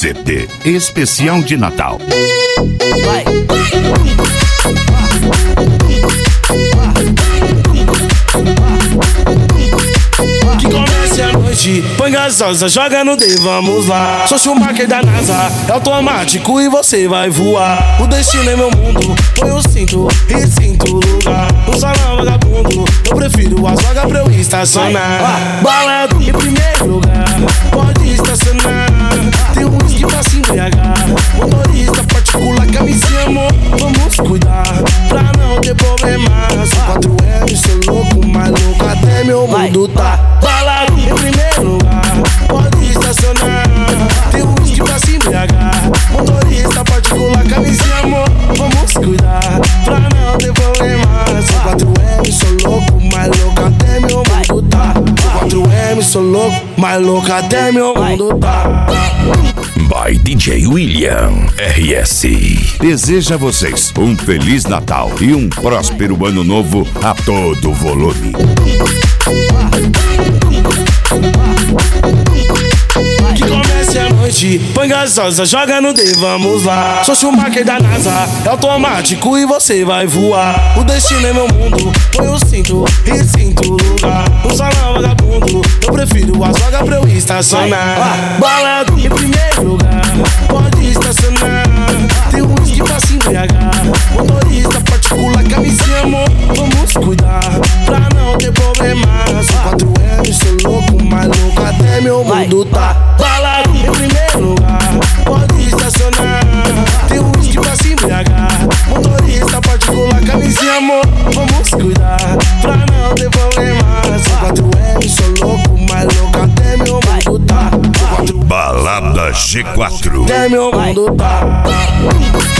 ZT, especial de Natal. Que comece a noite, põe gasosa, joga no D, vamos lá. Sou Schumacher da NASA, é automático e você vai voar. O destino é meu mundo, põe o cinto e sinto o lugar. No salão vagabundo, eu prefiro as vagas pra eu estacionar. Balada em primeiro lugar, pode estacionar. Tem um whisky pra se embriagar. Motorista particular, camisinha, amor, vamos cuidar pra não ter problema. Sou 4M, sou louco, mais louco até meu mundo tá. Balada em primeiro lugar, pode estacionar. Tem um whisky pra se embriagar. Motorista particular, camisinha, amor, vamos cuidar pra não ter problema. Sou 4M, sou louco, mais louco até meu mundo tá. Sou 4M, sou louco, mais louco até meu mundo tá. By DJ William RS. Deseja a vocês um Feliz Natal e um próspero Ano Novo a todo volume. Que comece a noite, põe gasosa, joga no D, vamos lá. Sou Schumacher da NASA, é automático e você vai voar. O destino é meu mundo, põe o cinto e sinto o lugar. No salão vagabundo, eu prefiro as vagas pra eu estacionar. Balada em primeiro lugar, pode estacionar. Tem um whisky pra se embriagar. Motorista particular, camisinha, amor, vamos cuidar pra não ter problema. Sou 4M, sou louco, mais louco até meu mundo tá. Balada em primeiro lugar, pode estacionar. Tem um whisky pra se embriagar. Motorista particular, camisinha, amor, vamos cuidar pra não ter problema. Sou 4M, sou louco, mais louco até meu mundo tá. Balada G4. Até meu mundo tá.